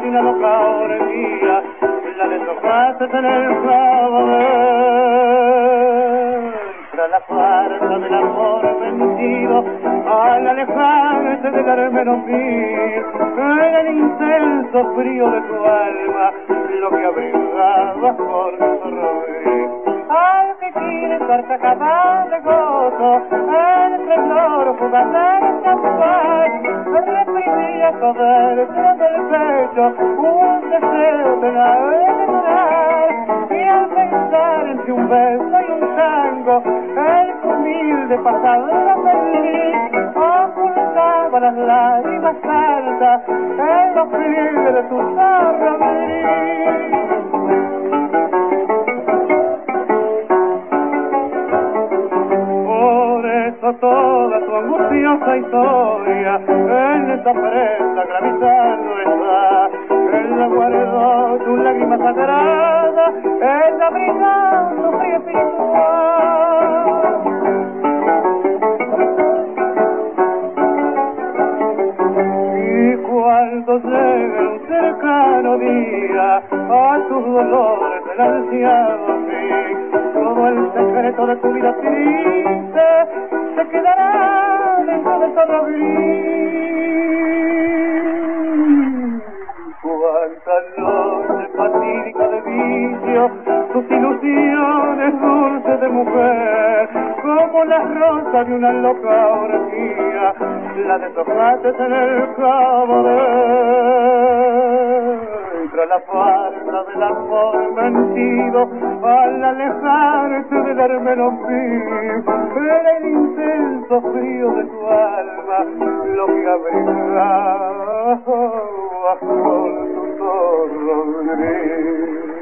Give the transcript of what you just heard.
de una loca orgía, la deshojaste en el clavo tras la fuerza del amor vencido, al alejarse del armero mío, era el intenso frío de tu alma lo que abrigaba por tu rodillo. Al que quiere estar capaz de gozo, el temblor fugaz del champán, reprimía todo dentro del pecho un deseo de llorar, y al pensar entre un beso y un tango, el humilde pasado feliz ocultaba las lágrimas altas en los pliegues de tu zorro gris. Toda tu angustiosa historia en esta prenda gravitando está. Ella guardó tu lágrima sagrada, ella brillando fría espiritual. Y cuando llegue un cercano día a tus dolores del ansiado fin, todo el secreto de tu vida triste se quedará dentro del zorro gris. Cuántas noches fatídicas de vicio, tus ilusiones dulces de mujer, como las rosas de una loca orgía, la deshojaste en el cabo tras la fuerza del amor vencido, al alejarse del armero mío, era el intenso frío de tu alma lo que abrigaba con tu zorro gris.